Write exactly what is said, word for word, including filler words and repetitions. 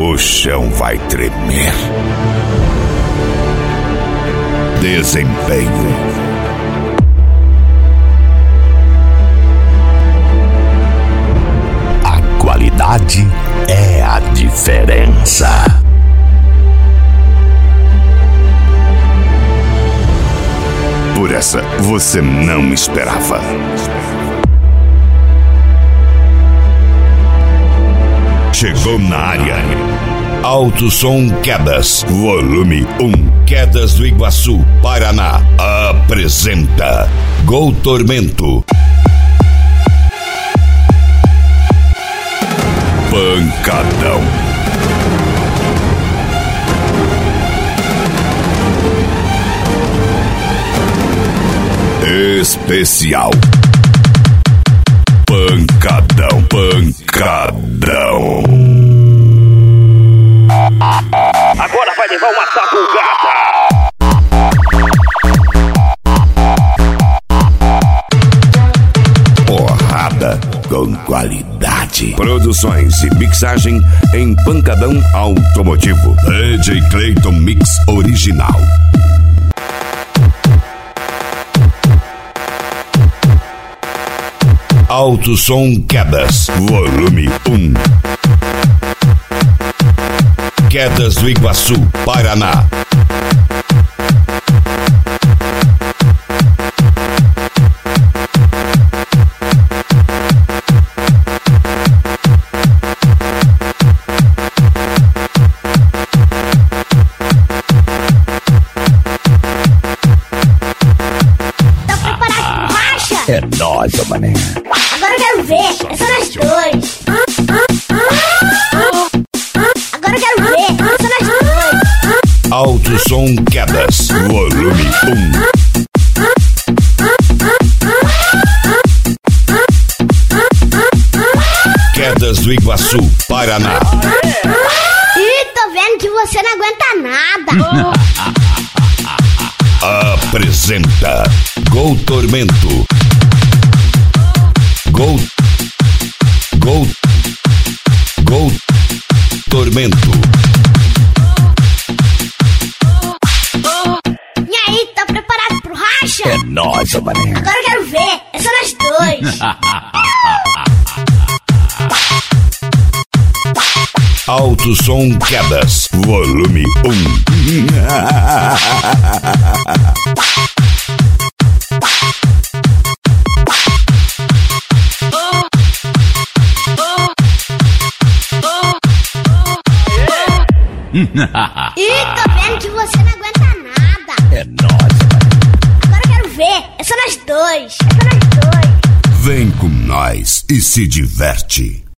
O chão vai tremer. Desempenho. A qualidade é a diferença. Por essa você não esperava. Chegou na área. Alto Som Quedas, volume um. Quedas do Iguaçu, Paraná. Apresenta Gol Tormento. Pancadão. Especial. Pancadão, pancadão. Agora vai levar uma sacugada. Porrada com qualidade. Produções e mixagem em Pancadão Automotivo. D J Clayton Mix Original. Alto Som Quedas, volume um. Quedas do Iguaçu, Paraná. Tá preparado pro racha? É nóis, mané. Agora eu quero ver, é só nós dois. Agora eu quero ver, é só nós dois. Alto Som Quedas, volume um. Quedas do Iguaçu, Paraná. Ih, tô vendo que você não aguenta nada. Apresenta Gol Tormento. Gol. Gol. Gol Tormento. E aí, tá preparado pro racha? É nóis, mané. Agora eu quero ver, é só nós dois. Alto Som Quedas, volume um. Ih, tô vendo que você não aguenta nada. É nóis, mané. Agora eu quero ver, é só nós dois. É só nós dois. Vem com nós e se diverte.